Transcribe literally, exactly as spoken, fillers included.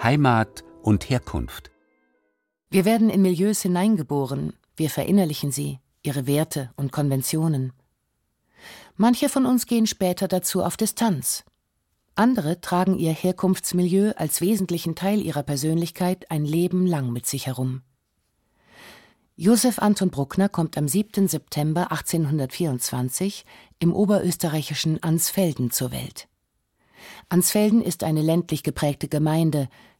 Heimat und Herkunft. Wir werden in Milieus hineingeboren, wir verinnerlichen sie, ihre Werte und Konventionen. Manche von uns gehen später dazu auf Distanz. Andere tragen ihr Herkunftsmilieu als wesentlichen Teil ihrer Persönlichkeit ein Leben lang mit sich herum. Josef Anton Bruckner kommt am siebten September achtzehnhundertvierundzwanzig im oberösterreichischen Ansfelden zur Welt. Ansfelden ist eine ländlich geprägte Gemeinde,